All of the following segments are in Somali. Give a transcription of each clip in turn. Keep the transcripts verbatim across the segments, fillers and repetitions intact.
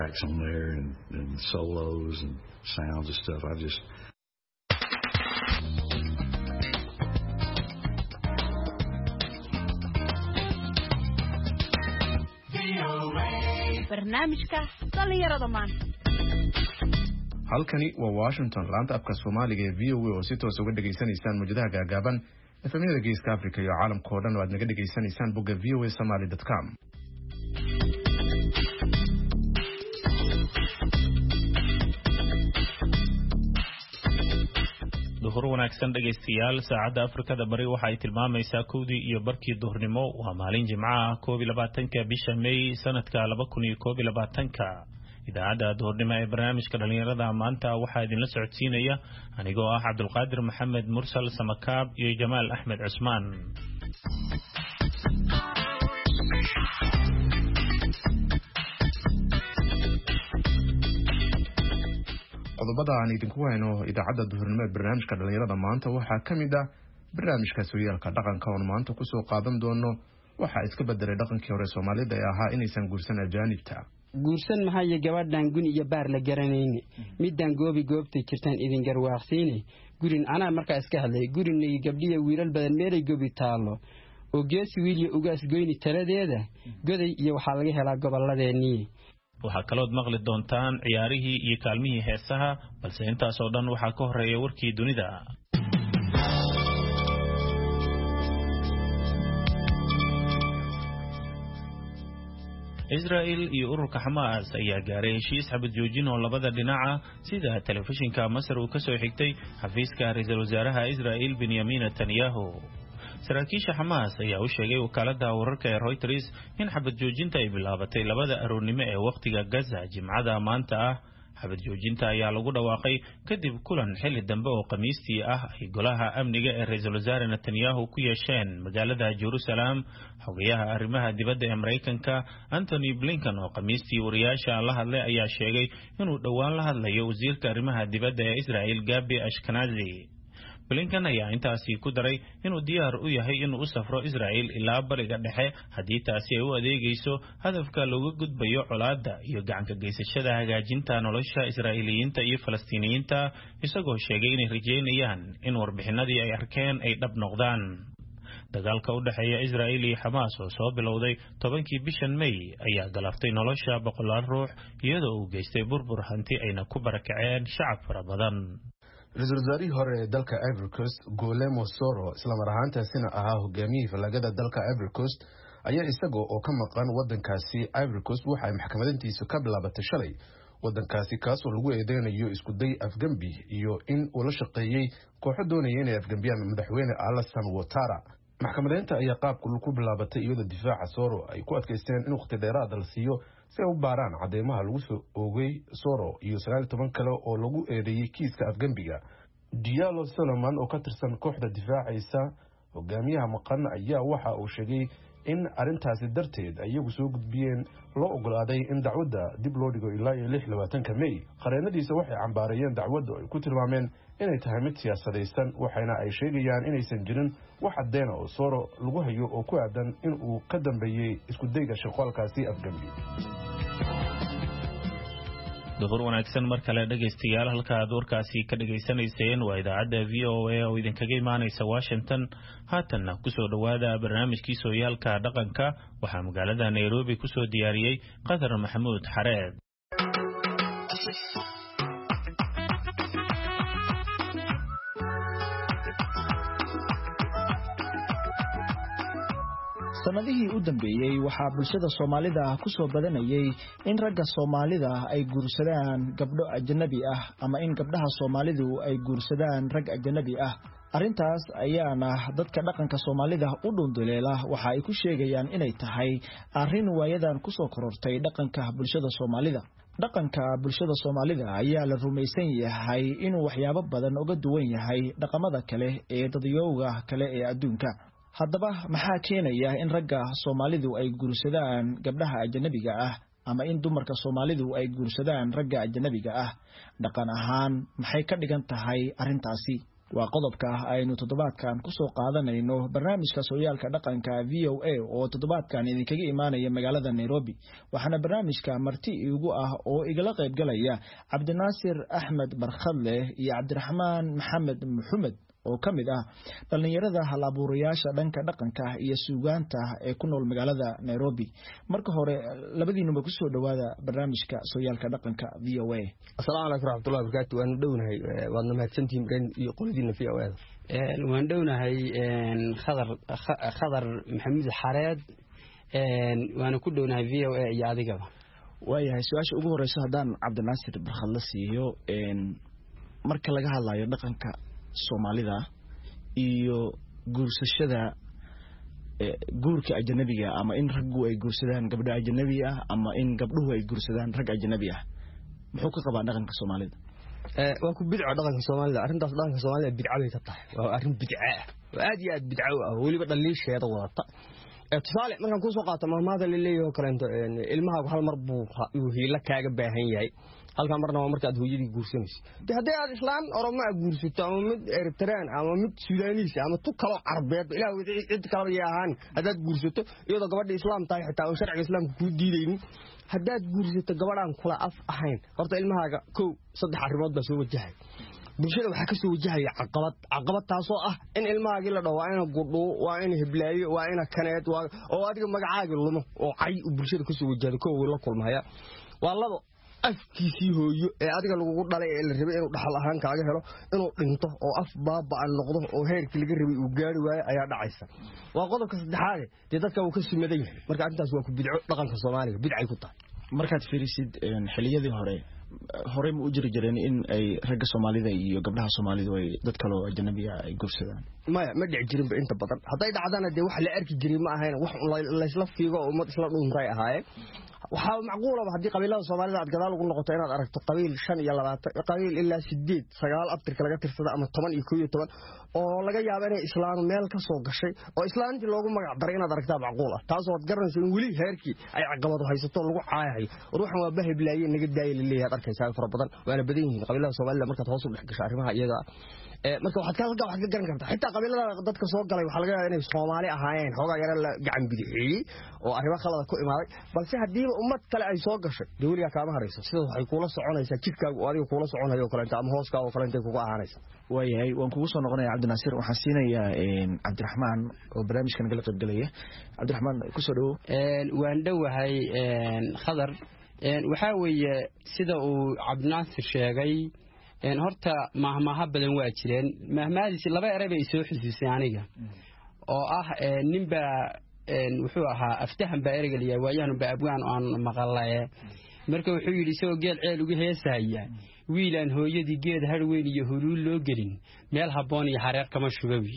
on there and, and solos and sounds and stuff. I just barnaamijka dhalinyarada maanta. halkani waa Washington, laanta afka Soomaaliga ee V O A oo si toos uga dhageysanaysaan muujadaha gaagaaban efemyada Geeska Afrika iyo caalamka oo dhan oo aad naga dhageysanaysaan bogga v o a somali dot com. duhur wanaagsan dhageystayaal, saacadda Afrikada bari waxa ay tilmaamaysaa kowdii iyo barkii duhurnimo. waa maalin Jimco ah koob iyo labaatanka bisha May sanadka laba kun iyo koob iyo labaatanka. idaacadda duhurnimo ee barnaamijka dhalinyarada maanta waxaa idinla socodsiinaya anigoo ah Cabdulqaadir Maxamed Mursal Samakaab iyo Jamaal Axmed Cusmaan. qodobada aan idinku hayno idaacadda duhurnimo ee barnaamijka dhalinyarada maanta waxaa ka mid ah barnaamijka sooyaalka dhaqanka oo maanta ku soo qaadan doono waxa iska bedelay dhaqankii hore Soomaalida ee ahaa inaysan guursan ajaanibta. guursan maxay gabadhan gun iyo baar la garanayne midaan goobi goobtay jirtaan idin garwaaqsiine gurin anaa markaa iska hadlay gurinay gabdhiya wiilal badan meelay gobi taalo oo geesi wiil iyo ugaas goyni taladeeda goday iyo waxa laga helaa gobolladeennii. waxaa kalood maqli doontaan ciyaarihii iyo kaalmihii heesaha, balse intaas oo dhan waxaa ka horeeya warkii dunida. Israel iyo ururka Hamas ayaa gaaray heshiis xabad joojin oo labada dhinac ah, sida telefishinka Masar uu ka soo xigtay xafiiska ra'iisul wasaaraha Israel Benjamin Netanyahu. saraakiisha Hamas ayaa u sheegay wakaaladda wararka ee Reuters in xabad joojinta ay bilaabatay labada aroornimo ee waqtiga Gaza Jimcada maanta ah. xabad joojinta ayaa lagu dhawaaqay kadib kulan xilli dambe oo Khamiistii ah ay golaha amniga ee ra'iisul wasaare Netanyahu ku yeesheen magaalada Jerusalem. xogayaha arrimaha dibadda ee Mareykanka Anthony Blinken oo Khamiistii wariyaasha la hadlay ayaa sheegay inuu dhowaan la hadlayo wasiirka arrimaha dibadda ee Israel Gabi Ashkenazi. Blinken ayaa intaasi ku daray inuu diyaar u yahay inuu u safro Israel ilaa bariga dhexe haddii taasi ay u adeegayso hadafka looga gudbayo colaadda iyo gacanka geysashada hagaajinta nolosha Israa'iiliyiinta iyo Falastiiniyiinta, isagoo sheegay inay rajeynayaan in warbixinadii ay arkeen ay dhab noqdaan. dagaalka u dhexeeya Israel iyo Hamas oo soo bilowday tobankii bishan May ayaa galaftay nolosha boqolaal ruux iyadoo uu geystay burbur hanti ayna ku barakaceen shacab fara badan. ra'iisul wasaarihii hore ee dalka Ivory Coast Guillermo Soro isla mar ahaantaasina ahaa hogaamiyihii falagada dalka Ivory Coast ayaa isagoo oo ka maqan wadankaasi Ivory Coast waxa ay maxkamadantiisu ka bilaabatay shalay. wadankaasi kaas oo lagu eedeynayo isku day afgambi iyo in uu la shaqeeyay kooxo doonaya inay afgambiyaan madaxweyne Alassane Ouattara. maxkamadeynta ayaa qaabku ku bilaabatay iyadoo difaaca Soro ay ku adkaysteen in waqti dheeraad la siiyo si ay u baaraan cadeymaha lagu soo oogay Soro iyo sagaal iyo toban kale oo lagu eedeeyay kiiska afgambiga. Diallo Solomon oo ka tirsan kooxda difaacaysa hogaamiyaha maqan ayaa waxa uu sheegay in arintaasi darteed ayagu soo gudbiyeen loo ogolaaday in dacwadda dib loo dhigo ilaa iyo lix iyo labaatanka May. qareenadiisa waxay cambaarayeen dacwadda ay ku tilmaameen inay tahay mid siyaasadaysan, waxayna ay sheegayaan inaysan jirin wax caddeyn oo Soro lagu hayo oo ku aadan in uu ka dambeeyay isku dayga shaqaalkaasi afgambi. duhur wanaagsan mar kale dhageystayaal, halka aad warkaasi ka dhageysanayseen waa idaacadda V O A oo idinkaga imaanaysa Washington. haatanna kusoo dhawaada barnaamijkii sooyaalka dhaqanka. waxaa magaalada Nairobi kusoo diyaariyey Qadar Maxamuud Xareed. sanadihii u dambeeyay waxaa bulshada Soomaalida ku soo badanayay in ragga Soomaalida ay guursadaan gabdho ajnabi ah ama in gabdhaha Soomaalidu ay guursadaan rag ajnabi ah. arintaas ayaana dadka dhaqanka Soomaalida u dhunduleela waxa ay ku sheegayaan inay tahay arin waayadan ku soo korortay dhaqanka bulshada Soomaalida. dhaqanka bulshada Soomaalida ayaa la rumaysan yahay inuu waxyaabo badan uga duwan yahay dhaqamada kale ee dadyowga kale ee adduunka. haddaba maxaa keenaya in ragga Soomaalidu ay guursadaan gabdhaha ajnabiga ah ama in dumarka Soomaalidu ay guursadaan ragga ajnabiga ah? dhaqan ahaan maxay ka dhigan tahay arintaasi? waa qodobka aynu toddobaadkan ku soo qaadanayno barnaamijka sooyaalka dhaqanka V O A oo toddobaadkan idinkaga imaanaya magaalada Nairobi waxaana barnaamijka marti igu ah oo igala qayb galaya Cabdinaasir Axmed Barkhadle iyo Cabdiraxmaan Maxamed Maxamed oo kamid ah dhalinyarada hal-abuurayaasha dhanka dhaqanka iyo suugaanta ee ku nool magaalada Nairobi marka hore labadiinuba ku soo dhawaada barnaamijka sooyaalka dhaqanka V O A. Assalaamu alaykum warahmatullahi wabarakatuh. waan dhownahay waadna mahadsantihiin been iyo qoladiina V O A. een waan dhownahay een khadar khadar maxamed xareed een waana ku dhownahay V O A iyo adigaba. waayahay su'aasha ugu horeysa hadaan Cabdinaasir Barkhadle siiyo een marka laga hadlayo dhaqanka Soomaalida iyo guursashada guurka ajnabiga ama in raggu ay guursadaan gabdho ajnabi ah ama in gabdhuhu ay guursadaan rag ajnabi ah muxuu ka qabaa dhaqanka Soomaalida ee waa ku bidco dhaqanka Soomaalida arintaas dhaqanka Soomaalida bidco ay tahay waa arin bidco ah oo aad iyo aad bidco ah waliba dhaliisheeda wadata ee tusaale markaan ku soo qaato maamada leeyahay kaleento ilmaha hal mar buu hiila kaaga baahan yahay halka marna waa marka aad hooyadii guursanayso haddii aad islaan Oromo ah guursato ama mid Eritrean ama mid Suudaniis ama tu kala Carbeed ilaa wixii cid kala yahaan haddaad guursato iyadoo gabadha islaam tahay xitaa oo sharciga islaamku ku diidaynin haddaad guursato gabadhan kula af ahayn horta ilmahaaga kow saddex arrimood baa soo wajahay bulshada waxa ka soo wajahaya caqabad caqabad taasoo ah in ilmahaagii la dhaw waa ina gudho waa ina hiblaayo waa ina kaneed waa oo adiga magacaaga lumo oo cay bulshada ka soo wajahdo kow la kulmaya waa labo afkiisii hooyo ee adiga lagu dhalay ee la rabay inuu dhaxal ahaan kaaga helo inuu dhinto oo af baabaa noqdo oo heerkii laga rabay uu gaari waayo ayaa dhacaysa waa qodobka saddexaad ee dadka uu ka sumaday marka intaas waa ku bidco dhaqanka Soomaaliga bidcay ku tahay markaad fiirisid xiliyadii hore hore ma u jiri jireen in ay ragga Soomaalida iyo gabdhaha Soomaalida ay dad kale oo ajnabi ah ay guursadaan maya ma dhici jirin inta badan haday dhacdana de wax la arki jiray ma ahayn wax la isla fiigo oo umad isla dhunray ahaayeen waxa macquul ah hadii qabiilada Soomaalida aad gadaal ugu noqoto inaad aragto qabiil shan iyo labaatan qabiil ilaa sideed sagaal abtirka laga tirsada ama toban iyo kow iyo toban oo laga yaabo inay islaam meel ka soo gashay oo islaantii loogu magac daray inaad aragtaa macquul ah taas oo aad garanayso in wali heerkii ay caqabado haysato lagu caayahay ruuxan waa bahiblaayay naga daayay leeyahay arkaysaa fara badan waana badan yihiin qabiilada Soomaalida marka hoos u dhex gashay arrimaha iyaga ee marka waxaad ka halka wax ka garan kartaa xitaa qabiilada dadka soo galay waxa laga yaabaa inay Soomaali ahaayeen xogaa yar la gacan bidixiyay oo arrimo khalad ku imaaday balse hadii ummad kale ay soo gashay dawliga kaama harayso sida waxay kula soconaysaa jidkaaga oo adiga kula soconayo kale ama hooskaaga oo kale intay kugu ahaanaysa waayahay waan kugu soo noqonayaa Cabdinaasir waxaan siinayaa een Cabdiraxmaan oo barnaamijkan gal qayb galaya Cabdiraxmaan ku soo dhaw een waan dhawahay een khadar een waxa weeye sida uu Cabdinaasir sheegay een horta mahmaha badan waa jireen mahmaadiisi laba eray bay soo xisisay aniga oo ah ninba een wuxuu ahaa aftahan baa erayga liyaa waayaan baa abwaan aan maqalay marka wuxuu yiri soo geel ceel ugu heesaya wiilan hooyadii geed har weyn iyo huluul loo gelin meel haboon iyo xareer kama shubawi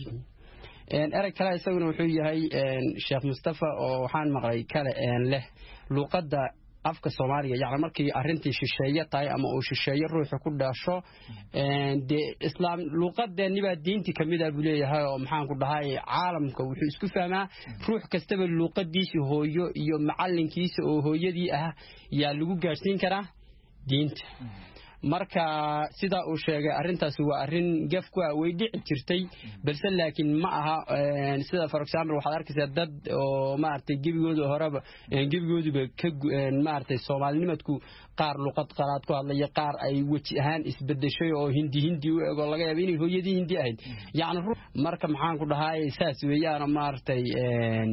een eray kale isaguna wuxuu yahay een Sheekh Mustafa oo waxaan maqlay kale een leh luqadda afka Soomaaliga yaani markii arintii shisheeye tahay ama oo shisheeye ruuxa ku dhaasho een de islaam luqadeeni baa diinti kamid ah buu leeyahay oo maxaan ku dhahay caalamka wuxuu isku fahmaa ruux kastaba luqadiisa hooyo iyo macalinkiisa oo hooyadii ah yaa lagu gaarsiin karaa diinta marka sida uu sheegay arintaas waa arin gaf ku ah way dhici jirtay balse laakiin ma aha sida for example waxa arkaysaa dad oo maartay gibigooda horeba gibigooduba ka maartay Soomaalinimadku qaar luqad qalaad ku hadlaya qaar ay waji ahaan isbedeshay oo hindi hindi u ego laga yaabo inay hooyadii hindi ahayd yaani marka maxaan ku dhahay saas weeyaan maartay een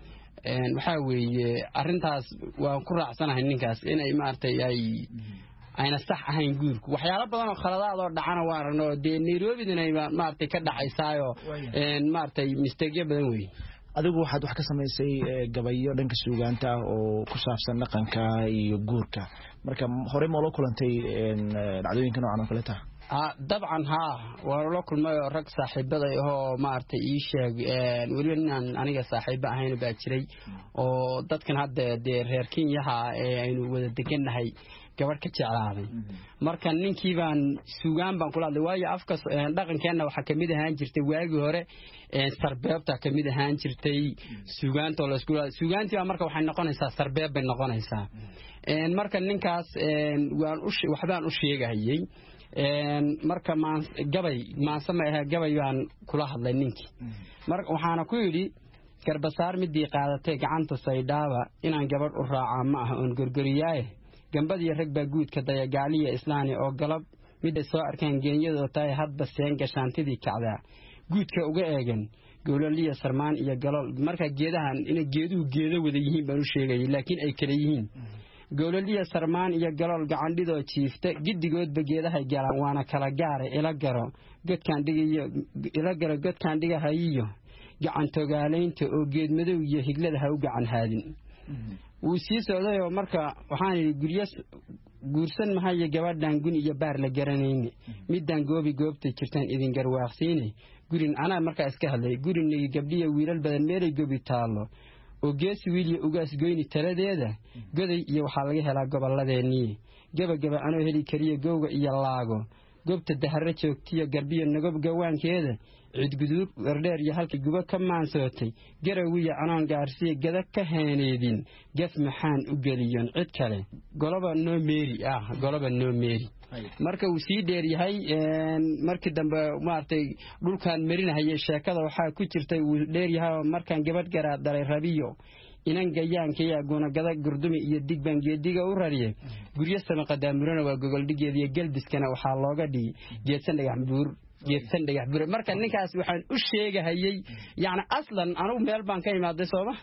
een waxa weeye arintaas waan ku raacsanahay ninkaas inay maartay ay ayna sax ahayn guurku waxyaalo badan oo khaladaad oo dhacana waan aragno de Nairobi dinay maartay ka dhacaysaayo een maartay mistake badan weey adigu waxaad wax ka samaysay gabayo dhanka suugaanta oo ku saabsan dhaqanka iyo guurka marka hore ma loo kulantay een dhacdooyinka noocan oo kale taa ah dabcan ha waa loo kulmay rag saaxiibada oo maartay ii sheeg een wali inaan aniga saaxiibo ahayn baa jiray oo dadkan hadda de reer Kenya ee aynu wada deganahay gabadh ka jeclaaday marka ninkii baan suugaan baan kula hadlay waayo afka dhaqankeena waxa kamid ahaan jirtay waagi hore sarbeebta kamid ahaan jirtay suugaanta la isku suugaantii marka waxay noqonaysaa sarbeeb bay noqonaysaa een marka ninkaas een waan u waxbaan u sheegayay een marka maan gabay maan sameeyay gabay baan kula hadlay ninkii marka waxaana ku yiri garbasaar midii qaadatay gacanta saydhaaba inaan gabadh u raacaa ma aha oon gorgoriyay gambadii rag baa guud ka daya gaaliya islaani oo galab mid ay soo arkeen geenyada tahay hadba seen gashaantidii kacdaa guudka uga eegan gowlaliya sarmaan iyo galol marka geedahan inay geeduhu geedo wada yihiin baan u sheegay laakiin ay kala yihiin gowlaliya sarmaan iyo galol gacandhidoo jiifta gidigoodba geedaha galaan waana kala gaaray ila garo godkaan dhigayo ila garo godkaan dhigahayo gacan togaaleynta oo geed madow iyo higlada ha u gacan haadin wuu sii socday oo marka waxaan yiri guriya guursan mahay gabadhan gun iyo baar la garanayni midaan goobi goobta jirtaan idin garwaaqsiine gurin ana marka iska hadlay gurinigi gabdhiya wiilal badan meelay gobi taalo oo geesi wiil ugaas goyni taladeeda goday iyo waxa laga helaa gobolladeennii gaba gaba anoo heli kariya gowga iyo laago goobta dahara joogtiya garbiyo nagob gawaankeeda cid guduud wardheer iyo halkii guba ka maansootay garawiya anaan gaarsiye gada ka heeneedin gaf maxaan u geliyon cid kale goloba noo meeri ah goloba noo meeri marka uu sii dheer yahay een markii dambe maartay dhulkan marinahay sheekada waxa ku jirtay uu dheer yahay markaan gabadh garaa dalay rabiyo inan gayaankaya goona gada gurdumi iyo digban geediga u rariyay guriyo sama qadaamurana waa gogol dhigeediyo galbiskana waxa looga dhigay geedsan dhagax buur geedsan dhagax buur marka ninkaas waxaan u sheegahayay yaani aslan anu meel baan ka imaaday sooba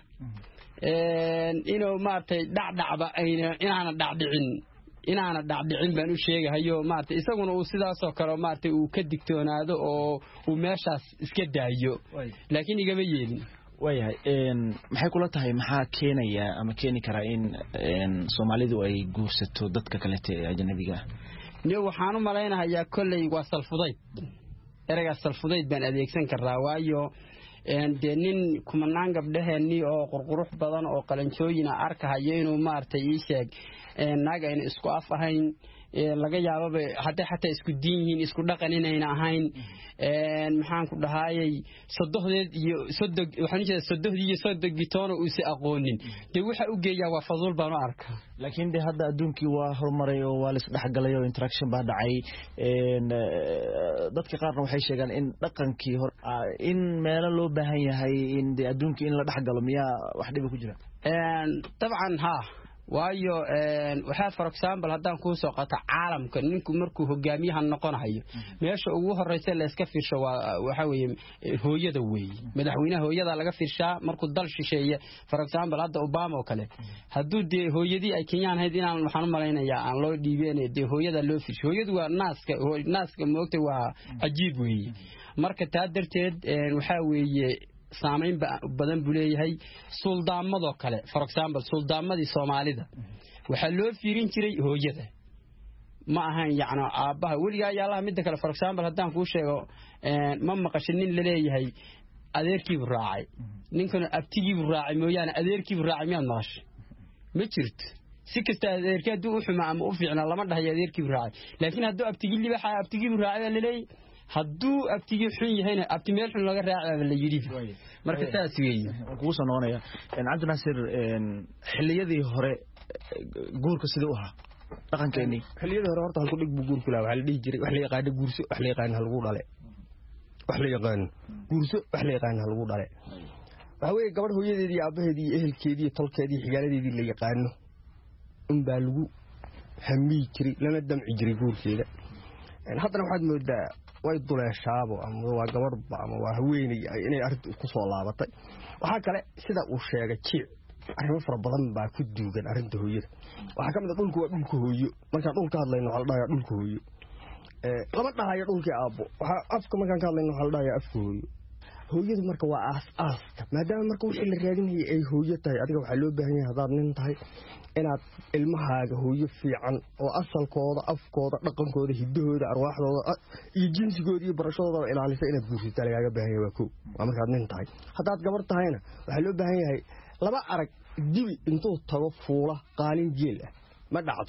een inuu maartay dhacdhacba ayna inaana dhacdhicin inaana dhacdhicin baan u sheegahayo maartay isaguna uu sidaas oo kale maartay uu ka digtoonaado oo uu meeshaas iska daayo laakiin igama yeelin wayahay een maxay kula tahay maxaa keenaya ama keeni kara in een Soomaalidu ay guursato dadka kale ee ajnabiga niyo waxaan u maleynayaa kolley waa salfuday erayga salfuday baan adeegsan karaa waayo een nin kumanaan gabdhaheeni oo qurqurux badan oo qalanjooyina arkahayo inuu maartay ii sheeg een naga in isku af ahayn laga yaabo hadda xataa isku diin yihiin isku dhaqan inayna ahayn een maxaan ku dhahaayay sodohdeed iyo sodog waxaan jeedaa sodohdii iyo sodog bitoon oo si aqoonin de waxa u geeyaa waa fadul baan u arkaa laakiin de hadda adduunkii waa horumaray oo waa la isdhaxgalay oo interaction baa dhacay een dadka qaarna waxay sheegaan in dhaqankii hor in meelo loo baahan yahay in de adduunkii in la dhaxgalo miya wax dhib ku jira een tabcan ha waayo een waxa for example hadaan ku soo qato caalamka ninku markuu hogaamiyaha noqonayo meesha ugu horeysa la iska fiirsho waxa weeye hooyada weey madaxweynaha hooyada laga fiirshaa markuu dal shisheeye for example hadda Obama oo kale haduu de hooyadii ay Kenyaan hayd inaan waxaan u maleynayaa aan loo dhiibeen de hooyada loo fiirsho hooyadu waa naaska naaska moogtay waa ajiib weey marka taa darteed waxa weeye saameyn badan buu leeyahay suldaamado kale for example suldaamadii Soomaalida waxa loo fiirin jiray hooyada ma ahan yaana aabaha waliga yaalaha mid kale for example hadaan ku sheego ma maqashin nin la leeyahay adeerkii raacay ninkana abtigii raacay mooyaan adeerkii raacay miyaad maqashay ma jirto si kasta adeerkii haduu u xumaa ama u fiicna lama dhahayo adeerkii raacay laakiin haduu abtigii libaxa abtigii raacay la leeyahay haduu abtigii xun yahayna abti meel xun laga raacay la yiri marka taas weeyii ku soo noqonaya in Cabdi Naasir in xilliyadii hore guurka sidoo ahaa dhaqankeeni xilliyadii hore horta halku dhig buu guurku laa waxa la dhigi jiray wax la yaqaan guurso wax la yaqaan hal ugu dhale wax la yaqaan guurso wax la yaqaan hal ugu dhale waxa weey gabadh hooyadeedii iyo aabaheedii iyo ehelkeedii iyo tolkeedii xigaaladeedii la yaqaano in baa lagu hamii jiray lana damci jiray guurkeeda haddana waxaad moodaa way duleeshaabo ama waa gabadh ama waa haweeney inay arintu ku soo laabatay waxa kale sida uu sheegay jiic arrimo fara badan baa ku duugan arinta hooyada waxa kamid ah dhulku waa dhulka hooyo marka dhulka hadlayno waxa la dhahayaa dhulka hooyo ee lama dhahayo dhulkii aabbo waxa afka markaan ka hadlayno waxa la dhahayaa afka hooyo hooyadu marka waa aas aaska maadaama marka wixii la raadinayay ay hooyo tahay adiga waxa loo baahan yahay hadaad nin tahay inaad ilmahaaga hooyo fiican oo asalkooda afkooda dhaqankooda hidahooda arwaaxdooda iyo jinsigooda iyo barashadooda ilaalisa inaad guursato lagaaga baahan yahay waa koow waa markaad nin tahay hadaad gabar tahayna waxa loo baahan yahay laba arag dibi intuu tago fuula qaalin jeel ah ma dhacdo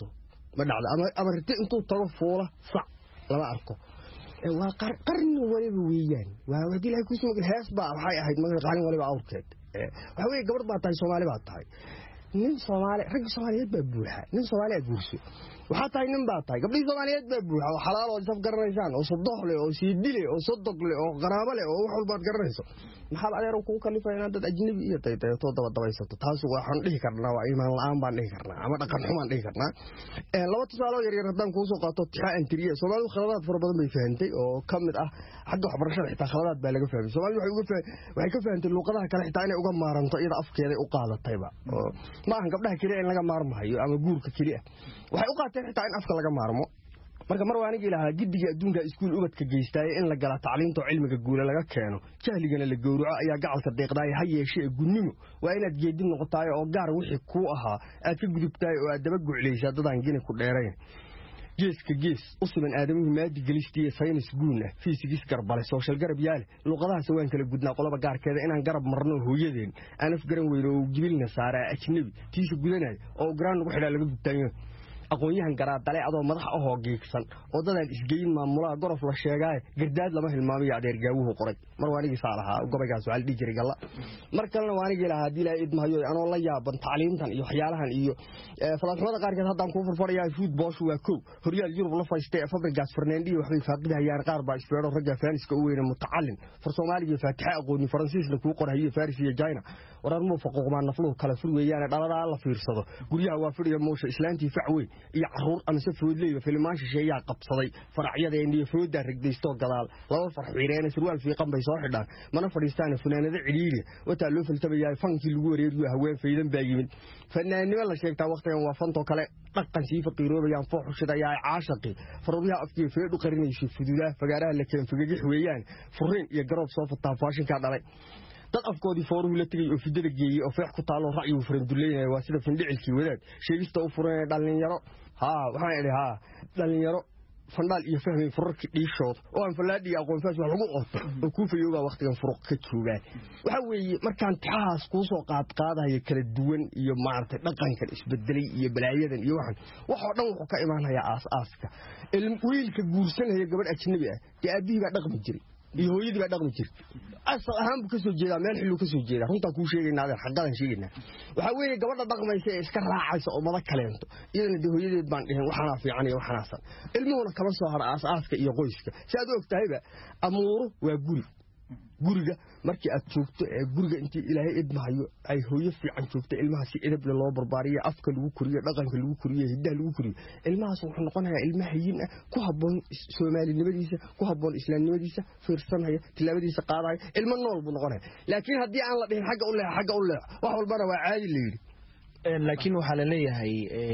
ma dhacdo ama ama riti intuu tago fuula sac lama arko ee waa qarni waliba weeyaan waa wadii ilaahay ku soo gal hees baa waxay ahayd magac qalin waliba awrkeed ee waxa weey gabadh baa tahay Soomaali baa tahay nin Soomaali rag Soomaaliyeed baa buuxa nin Soomaaliyeed guurso waxa tahay nin baa tahay gabdhii Soomaaliyeed baa buuxa oo xalaal oo saf garanaysaan oo sadox leh oo siidile oo sodog leh oo qaraabo leh oo wax walba aad garanayso maxaa adeer ku kalifay inaad dad ajnabi iyo taytay to daba dabaysato taas waxaan dhihi karnaa waa iimaan la'aan baan dhihi karnaa ama dhaqan xumaan dhihi karnaa ee laba tusaale yar yar haddaan ku soo qaato taa antiriye Soomaalidu khaladaad fara badan bay fahantay oo kamid ah xagga waxbarashada xitaa khaladaad baa laga fahmay Soomaalidu waxay uga waxay ka fahantay luqadaha kale xitaa inay uga maaranto iyada afkeeda u qaadatayba oo ma ahan gabdhaha kaliya in laga maarmayo ama guurka kaliya waxay u qaateen xitaa in afka laga maarmo marka mar waanigi ilaaha gidiga adduunka iskuul ubadka geystay in la gala tacliinta cilmiga guula laga keeno jahligana la gowraco ayaa gacalka deeqday ha yeeshee gudnimo waa inaad geedin noqotaay oo gaar wixii ku ahaa aad ka gudubtay oo aad daba gucleysay dadaan gina ku dheerayn geeska gees usman aadamihi maadi galistiye saynis guuna fiisigis garbale social garab yaale luqadaha sawaan kala gudnaa qolaba gaarkeeda inaan garab marno hooyadeen aan af garan weyno oo jibilna saara ajnabi tiisa gudanay oo graan lagu xidhaa laga gudtaayo aqoonyahan garaadale adoo madax ah oo geegsan oo dadaan isgeyn maamulaha gorof la sheegay gardaad lama hilmaamiyo adeer gaawuhu qoray mar waanigi saalaha gobaygaas waxa la dhigi jiray galla mar kalena waanigi ilaaha hadii la idmahayo anoo la yaaban tacliintan iyo waxyaalahan iyo falaasmada qaarkeed haddaan ku furfarayaa food bosh waa kow horyaal Yurub la faystay Fabrigas Fernandi waxay faaqidayaan qaar baa isbeero ragga Faaniska u weyn mutacallin far Soomaaliga Faatixa aqooni Faransiisna ku qorayo Faris iyo China warar mu faqoqmaan nafluhu kala fur weeyaan dhalada la fiirsado guryaha waa fadhiya moosha islaantii facweyn iyo caruur ama safoodleeyo filmaan shisheeyaa qabsaday faracyadeen iyo fooda ragdaysto gadaal laba farxiireen surwaal fiiqan bay soo xidhaan mana fadhiistaan funaanada ciriiri wata loo faltabayay fankii lagu wareeriyo haween faydan baa yimid fanaanimo la sheegtaa waqtigan waa fanto kale dhaqan sii faqiiroobayaan fooxushadayaa caashaqi faruuriyaha afkii feedu qarinayso fududaa fagaaraha la keen fagagix weeyaan furiin iyo garoob soo fataa faashinka dhalay dad afkoodii fooruhu la tagay oo fidada geeyay oo feex ku taalo ra'yigu furan duleynay waa sida findhicilkii wadaad sheegista u furan dhalinyaro ha waxaan idhi ha dhalinyaro fandal iyo fahmay furarka dhiishood oo aan falaadii aqoon faas wax lagu qoto oo ku fayooba waqtigan furuq ka joogaan waxa weeye markaan taas ku soo qaad qaadayo kala duwan iyo maartay dhaqanka isbedelay iyo balaayadan iyo waxan wax oo dhan wuxuu ka imaanayaa aas-aaska wiilka guursanaya gabadh ajnabi ah ee aabbihi baa dhaqmi jiray iyo hooyadii baa dhaqmi jirtay asal ahaan buu ka soo jeedaa meel xillu ka soo jeedaa runta ku sheegaynaa adeer xaqadan sheegaynaa waxa weeye gabadha dhaqmaysa ee iska raacaysa oo mada kaleento iyadana de hooyadeed baan dhihin waxana fiican iyo waxana san ilmuhuna kala soo har aas-aaska iyo qoyska si aad ogtahayba amuuru waa guri guriga markii aad joogto ee guriga intii ilaahay idmahayo ay hooyo fiican joogto ilmaha si edeb loo barbaariyo afka lagu koriyo dhaqanka lagu koriyo hidaha lagu koriyo ilmahaas wuxuu noqonayaa ilma hayin ah ku habboon Soomaalinimadiisa ku habboon islaamnimadiisa fiirsanaya tilaabadiisa qaadayo ilmo nool buu noqonayaa laakiin haddii aan la dhihin xagga u leex xagga u leex wax walbana waa caadi leeyri een laakiin waxa la leeyahay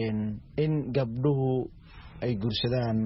in gabdhuhu ay guursadaan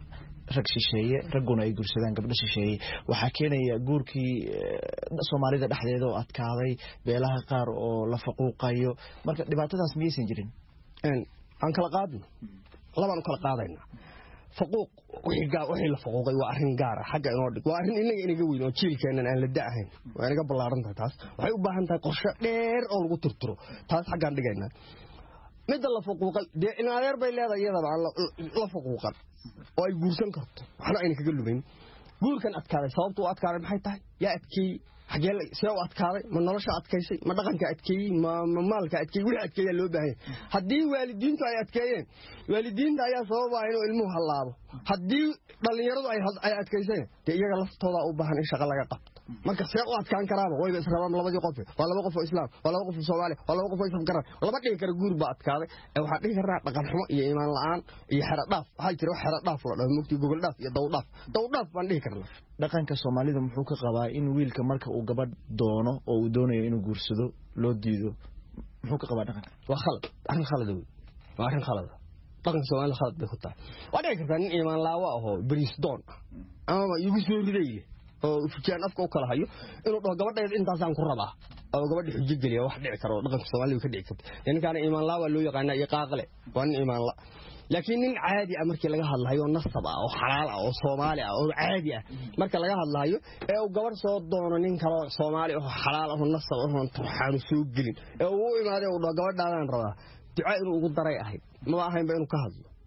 rag shisheeye raguna ay guursadaan gabdho shisheeye waxa keenaya guurkii Soomaalida dhexdeeda oo adkaaday beelaha qaar oo la faquuqayo marka dhibaatadaas miyaysan jirin een aan kala qaadno labaan kala qaadayna faquuq wixii gaa wixii la faquuqay waa arrin gaar ah xagga inoo dhig waa arrin inaga inaga weyn oo jiilkeenan aan la daahayn waa inaga ballaaran tahay taas waxay u baahan tahay qorshe dheer oo lagu tirtiro taas xaggaan dhigaynaa midda la faquuqay dee in adeer bay leedahay iyadaba aan la faquuqan oo ay guursan karto waxna ayna kaga lumayn guurkan adkaaday sababtu u adkaaday maxay tahay yaa adkeeyey xagee see u adkaaday ma nolosha adkaysay ma dhaqanka adkeeyey ma maalka adkeeyey wixii adkeeyaa loo baahan haddii waalidiintu ay adkeeyeen waalidiinta ayaa sababa inuu ilmuhu hallaabo haddii dhalinyaradu ay adkayseen dee iyaga laftooda u baahan in shaqo laga qabto marka see u adkaan karaaba wayba israbaan labadii qof waa laba qof oo islaam waa laba qof oo Soomaali waa laba qof oo isafgaran laba dhigi kara guur baa adkaaday ee waxa dhigi karaa dhaqan xumo iyo iimaan la'aan iyo xero dhaaf waxa jira wax xero dhaaf la dhaho mugti gogol dhaaf iyo daw dhaaf daw dhaaf baan dhigi karnaa dhaqanka Soomaalida muxuu ka qabaa in wiilka marka uu gabadh doono oo uu doonayo inuu guursado loo diido muxuu ka qabaa dhaqanka waa khalad arrin khalad weey waa arrin khalad dhaqanka Soomaalida khalad bay ku tahay waa dhigi kartaa nin iimaan laawa ah oo bariis doon ama igu soo riday oo fujaan afka u kala hayo inuu dhaho gabadheed intaas aan ku rabaa oo gabadh xujo galiya wax dhici karo dhaqanka Soomaaliga ka dhici karto ninkaan iimaan laawa loo yaqaan iyo qaaqle waa nin iimaan la laakiin nin caadi ah markii laga hadlayo nasab ah oo xalaal ah oo Soomaali ah oo caadi ah marka laga hadlayo ee uu gabadh soo doono nin kale oo Soomaali ah oo xalaal ah oo nasab ah oo turxaan soo gelin ee uu imaaday oo gabadhaan rabaa ducaa inuu ugu daray ahay ma ahayn ba inuu ka hadlo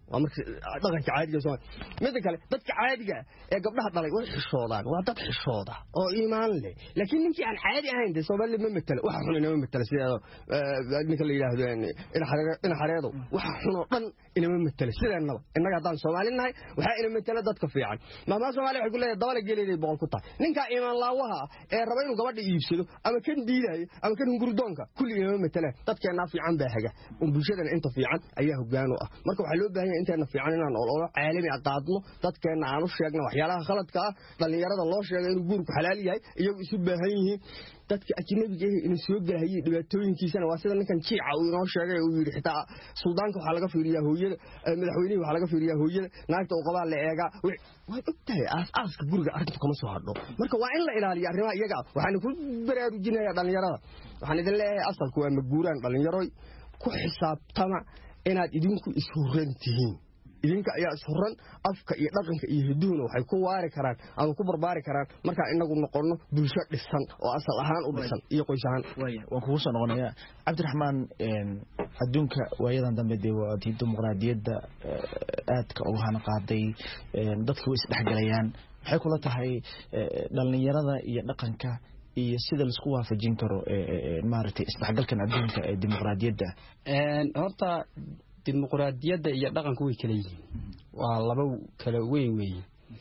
waa markii dhaqanka caadiga Soomaaliya mid kale dadka caadiga ee gabdhaha dhalay way xishoodaan waa dad xishooda oo iimaan leh laakiin ninkii aan caadi ahayn de Soomaaliya ma matala waxa xun inama matala sida ninka la yiraahdo in xareedo in xareedo waxa xun oo dhan inama matala sideenaba innaga hadaan Soomaali nahay waxa inama matala dadka fiican maama Soomaaliya waxay ku leedahay dabal geelay boqol ku tahay ninka iimaan laawaha ee raba inuu gabadha iibsado ama kan diiday ama kan gurdoonka kulli inama matala dadkeena fiican baa haga um bulshadana inta fiican ayaa hoggaan u ah marka waxa loo baahan yahay inteena fiican inaan oo caalami ah qaadno dadkeena aan u sheegno waxyaalaha khaladka ah dhalinyarada loo sheegay inuu guurku xalaal yahay iyagu isu baahan yihiin dadka ajnabiga ah in soo galahayay dhibaatooyinkiisana waa sida ninkan jiica uu inoo sheegay uu yiri xitaa Suudaanka waxa laga fiiriyaa hooyada madaxweynaha waxa laga fiiriyaa hooyada naagta oo qabaa la eega way ogtahay aas-aaska guriga arrinta kuma soo hadho marka waa in la ilaaliyo arrimaha iyaga waxaan ku baraarujinayaa dhalinyarada waxaan idin leeyahay asalku waa maguuraan dhalinyaro ku xisaabtama inaad idinku ishuran tihiin idinka ayaa ishuran afka iyo dhaqanka iyo hiduuna waxay ku waari karaan ama ku barbaari karaan marka inagu noqono bulsho dhisan oo asal ahaan u dhisan iyo qoys ahaan waan kugu soo noqonayaa Cabdiraxmaan adduunka waayadan dambe de waa dimuqraadiyadda aadka uga hana qaaday dadku way isdhexgalayaan waxay kula tahay dhalinyarada iyo dhaqanka iyo sida la isku waafajin karo maaragtay isdhexgalkan adduunka ee dimuqraadiyadda een horta dimuqraadiyadda iyo dhaqanku way kala yihiin waa laba kala weyn weey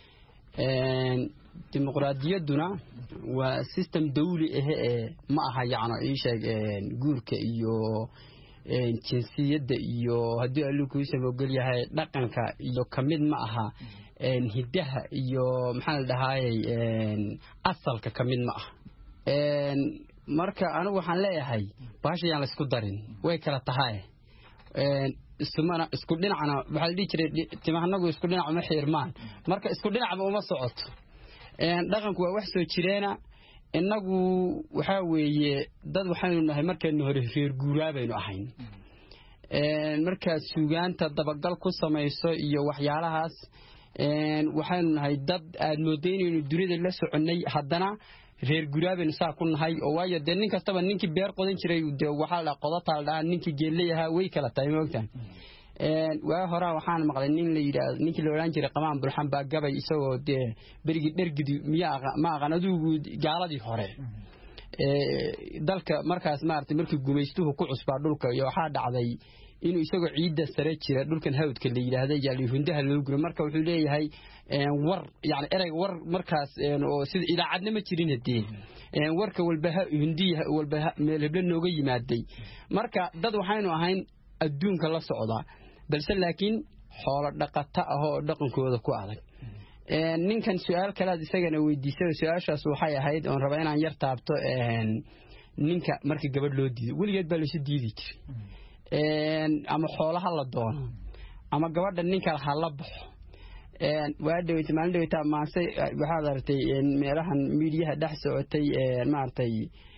een dimuqraadiyadduna waa system dawli ah ee ma aha yaano ay sheegeen guurka iyo een jinsiyadda iyo hadii ay ku sameeyay yahay dhaqanka iyo kamid ma aha een hidaha iyo maxaa la dhahaayay een asalka kamid ma aha een marka anigu waxaan leeyahay baashayaan la isku darin way kala tahay een istumana isku dhinacna waxa la dhigi jiray timahanagu isku dhinac uma xirmaan marka isku dhinacba uma socoto een dhaqanku waa wax soo jireena inagu waxa weeye dad waxaanu nahay markaynu hore reer guuraabaynu ahayn een marka suugaanta dabagal ku sameeyso iyo waxyaalahaas een waxaanu nahay dad aad moodeynayno dunida la soconay haddana reer guraabeen saa ku nahay oo waayo de nin kastaba ninkii beer qodan jiray de waxa la qodataa dhaan ninkii geelayaha way kala tahay moogtaan een waa hore waxaan maqlay nin la yiraahdo ninkii la oran jiray qamaan burxan baa gabay isagoo de berigi dhergidi miya ma aqaan adugu gaaladii hore ee dalka markaas maartay markii gumaystuhu ku cusbaa dhulka iyo waxa dhacday inuu isagoo ciidda sare jira dhulkan hawdka la yiraahdo yaali hundaha loo guro marka wuxuu leeyahay een war yaani erey war markaas een oo sida ilaacadna ma jirin hadii een warka walba hundiha walba meel hebla nooga yimaaday marka dad waxaynu ahayn adduunka la socda balse laakiin xoolo dhaqata ah oo dhaqankooda ku adag een ninkan su'aal kale isagana weydiisay su'aashaas waxay ahayd oo raba inaan yar taabto een ninka markii gabadh loo diiday waligeed baa la soo diiday een ama xoolaha la doono ama gabadha ninka ha la baxo een waa dhaweyta maalin dhaweyta maasay waxaad aragtay in meelahan media dhex socotay ee maartay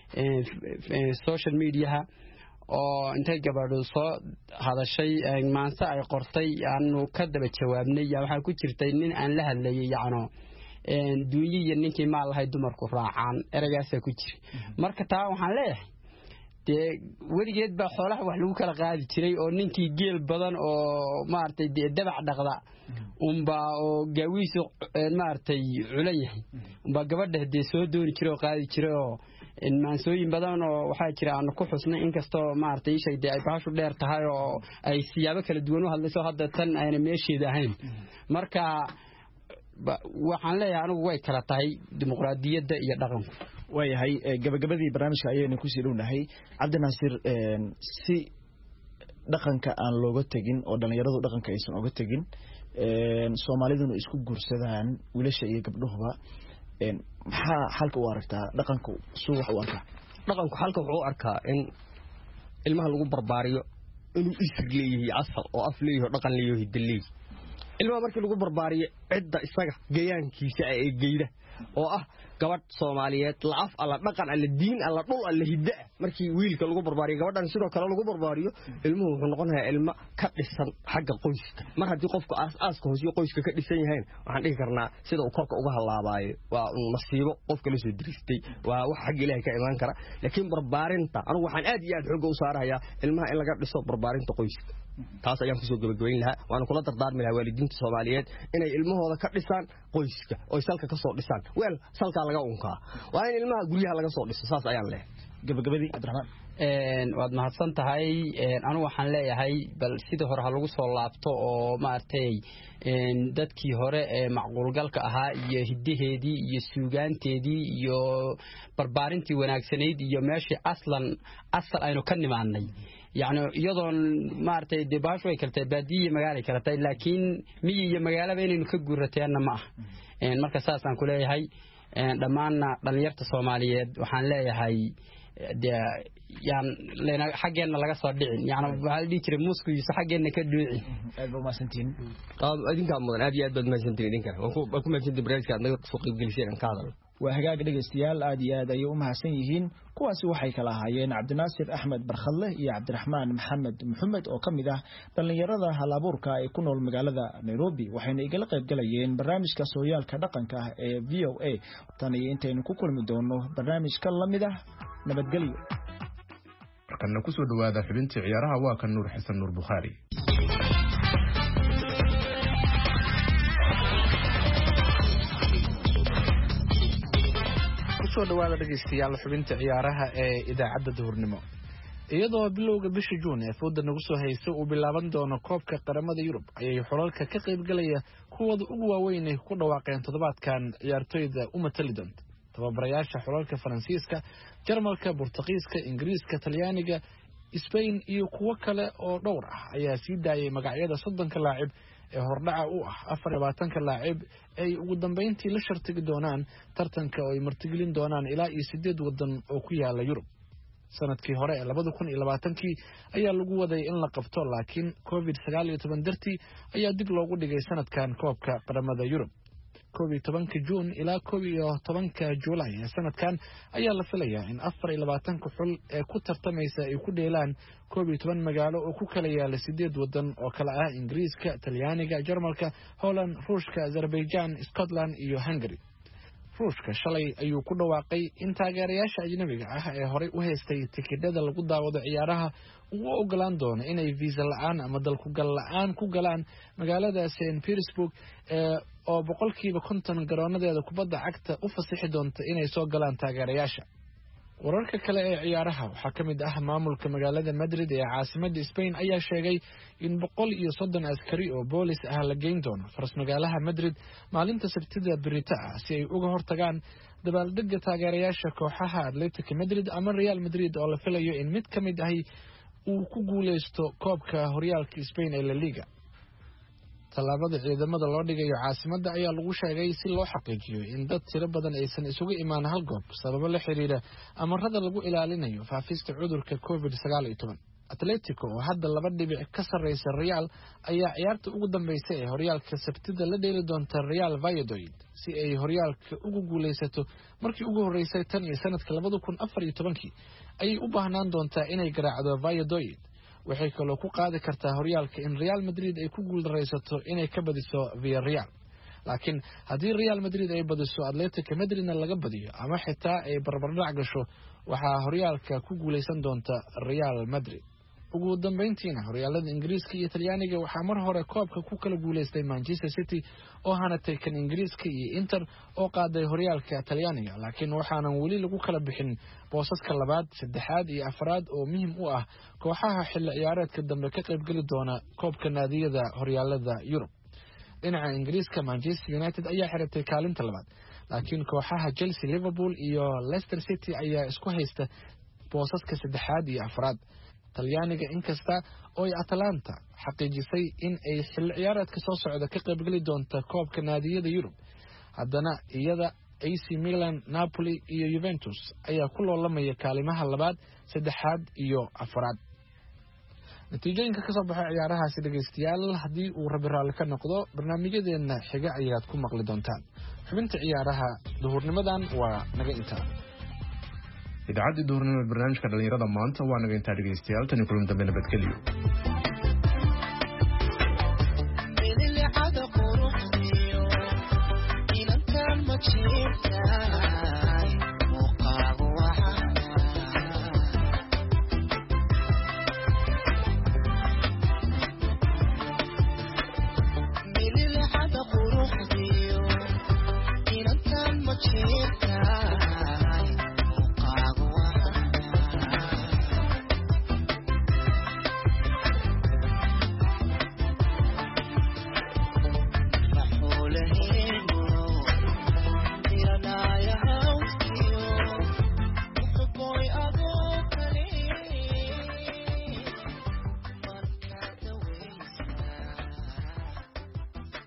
ee social media oo intay gabadhu soo hadashay maanta ay qortay aanu ka daba jawaabnay waxa ku jirtay nin aan la hadlayay yaano een duunyada ninkii ma lahayd dumarku raacaan eragaas ku jiri marka taa waxaan leeyahay de warigeed ba xoolaha wax lagu kala qaadi jiray oo ninkii geel badan oo maartay dabac dhaqda umba oo gawiiso maartay culayahay umba gabadha hadii soo dooni jiray oo qaadi jiray oo in maansooyin badan oo waxa jira aan ku xusnay inkastoo maartay sheegay ay baashu dheer tahay oo ay siyaabo kala duwan u hadlayso hadda tan ayna meesheeda ahayn marka waxaan leeyahay anigu way kala tahay dimuqraadiyadda iyo dhaqanku waayahay gabagabadii barnaamijka ayaynu ku sii dhownahay Cabdinaasir si dhaqanka aan looga tagin oo dhalinyaradu dhaqanka aysan uga tagin een Soomaaliduna isku guursadaan wiilasha iyo gabdhuhuba een maxaa xalka u aragtaa dhaqanku soo wax u arkaa dhaqanku xalka wuxuu u arkaa in ilmaha lagu barbaariyo inuu isir leeyahay asal oo af leeyahay dhaqan leeyahay dilay ilmaha markii lagu barbaariyo cidda isaga gayaankiisa ay geeyda oo ah gabadh Soomaaliyeed laaf ala dhaqan ala diin ala dhul ala hidda markii wiilka lagu barbaariyo gabadhan sidoo kale lagu barbaariyo ilmuhu wuxuu noqonayaa ilmo ka dhisan xagga qoyska mar haddii qofku aas-aaska hoose qoyska ka dhisan yahay waxaan dhihi karnaa sida uu korka uga halaabayo waa nasiibo qofka la soo diristay waa wax xag Ilaahay ka iman kara laakiin barbaarinta anigu waxaan aad iyo aad xoog u saarayaa ilmaha in laga dhiso barbaarinta qoyska taas ayaan kusoo gabagabayn lahaa waana kula dardaarmi lahaa waalidiinta Soomaaliyeed inay ilmahooda ka dhisaan qoyska oo salka ka soo dhisaan weel salka laga unkaa waa in ilmaha guryaha laga soo dhiso saas ayaan leeyahay gabagabadii Cabdiraxmaan een waad mahadsan tahay een anu waxaan leeyahay bal sidii hore lagu soo laabto oo maartay een dadkii hore ee macquul galka ahaa iyo hidaheedii iyo suugaanteedii iyo barbaarintii wanaagsaneyd iyo meeshii aslan asal aynu ka nimaanay يعني يضون مارتي دباش ويكرتي بادية مقالة كرتي لكن مي هي مقالة بين نكجورتي أنا معه إن مركز أساسا كله هاي لما أنا رنيرت الصومالية وحن لا هاي يعني لنا حاجة لنا قصة دعين يعني هالدي ترى موسكو يسحقنا كدوعي أربع ما سنتين قال أدين كم مرة أبي أدب ما سنتين أدين كم وكم وكم ما سنتين بريد كان نقط سوق الجلسين كذا وهجاج dhageystayaal aad iyo aad ay u mahadsan yihiin kuwaasi waxay kala ahaayeen Cabdinaasir Axmed Barkhalle iyo Cabdiraxmaan Maxamed Maxamed oo kamid ah dhalinyarada hal-abuurka ee ku nool magaalada Nairobi waxayna igala qayb galayeen barnaamijka sooyaalka dhaqanka ah ee V O A tan iyo intaynu ku kulmi doono barnaamijka lamid ah nabadgelyo markana ku soo dhawaada xubintii ciyaaraha waa kan Nuur Xasan Nuur Bukhari soo dhawaada dhageystayaal xubinta ciyaaraha ee idaacadda duhurnimo iyadoo bilowga bisha Juun ee fooda nagu soo hayso uu bilaaban doono koobka qaramada Yurub ayay xulalka ka qayb galaya kuwada ugu waaweyn ee ku dhawaaqeen toddobaadkan ciyaartoyda u matali doonta tababarayaasha xulalka Faransiiska, Jarmalka, Boortaqiiska, Ingiriiska, Talyaaniga, Spain iyo kuwo kale oo dhowr ah ayaa sii daayay magacyada soddonka laacib ee hordhaca u ah afar iyo labaatanka laacib ay ugu dambeyntii la shartigi doonaan tartanka oo ay martigelin doonaan ilaa iyo sideed wadan oo ku yaala Yurub sanadkii hore ee laba kun iyo labaatankii ayaa lagu waday in la qabto laakiin covid sagaal iyo toban dartii ayaa dib loogu dhigay sanadkan koobka qaramada Yurub koob iyo tobanka Juun ilaa koob iyo tobanka Juulaay ee sanadkan ayaa la filayaa in afar iyo labaatanka xul ee ku tartamaysa ay ku dheelaan koob iyo toban magaalo oo ku kala yaala sideed wadan oo kala ah Ingiriiska, Talyaaniga, Jarmalka, Holland, Ruushka, Azerbaijan, Scotland iyo Hungary. Ruushka shalay ayuu ku dhawaaqay in taageerayaasha ajnabiga ah ee hore u haystay tikidhada lagu daawado ciyaaraha uu ogolaan doono inay visa la'aan ama dalku gal la'aan ku galaan magaalada Saint Petersburg ee oo boqolkiiba konton garoonadeeda kubadda cagta u fasaxi doonta inay soo galaan taageerayaasha. wararka kale ee ciyaaraha waxaa ka mid ah maamulka magaalada Madrid ee caasimadda Spain ayaa sheegay in boqol iyo soddon askari oo boolis ah la geyn doono faras magaalaha Madrid maalinta Sabtida berita ah si ay uga hortagaan dabaaldegga taageerayaasha kooxaha Atletico Madrid ama Real Madrid oo la filayo in mid ka mid ah uu ku guuleysto koobka horyaalka Spain ee La Liga. Talaabada ciidamada loo dhigayo caasimadda ayaa lagu sheegay si loo xaqiijiyo in dad tiro badan aysan isugu imaan hal goob sababo la xiriira amarada lagu ilaalinayo faafista cudurka covid sagaal iyo toban. Atletico oo hadda laba dhibic ka sarreysa Real ayaa ciyaarta ugu dambeysay ee horyaalka Sabtida la dheeli doonta Real Valladolid si ay horyaalka ugu guuleysato markii ugu horeysay tan iyo sanadka laba kun iyo afar iyo tobankii ayay u baahnaan doontaa inay garaacdo Valladolid. waxay kaloo ku qaadi kartaa horyaalka in Real Madrid ay ku guuldareysato inay ka badiso Villarreal. laakiin haddii Real Madrid ay badiso Atletico Madridna laga badiyo ama xitaa ay barbardhac gasho waxaa horyaalka ku guuleysan doonta Real Madrid. ugu dambeyntiina horyaalada Ingiriiska iyo Talyaaniga waxaa mar hore koobka ku kala guuleystay Manchester City oo hanatay kan Ingiriiska iyo Inter oo qaaday horyaalka Talyaaniga laakiin waxaanan weli lagu kala bixin boosaska labaad, saddexaad iyo afraad oo muhiim u ah kooxaha xilli ciyaareedka dambe ka qayb gali doona koobka naadiyada horyaalada Yurub. dhinaca Ingiriiska Manchester United ayaa xiratay kaalinta labaad laakiin kooxaha Chelsea, Liverpool iyo Leicester City ayaa isku haysta boosaska saddexaad iyo afraad. Talyaaniga inkasta oo ay Atalanta xaqiijisay in ay xilli ciyaareedka soo socda ka qayb gali doonto koobka naadiyada Yurub haddana iyada A C Milan, Napoli iyo Juventus ayaa ku loolamaya kaalimaha labaad, saddexaad iyo afraad. natiijooyinka ka soo baxay ciyaarahaasi dhageystayaal haddii uu rabi raalli ka noqdo barnaamijyadeena xiga ayaad ku maqli doontaan. xubinta ciyaaraha duhurnimadan waa naga intaa. idaacadda duhurnimo barnaamijka dhalinyarada maanta waa naga intaa dhageystayaal tan kulan dambe nabadgelyo.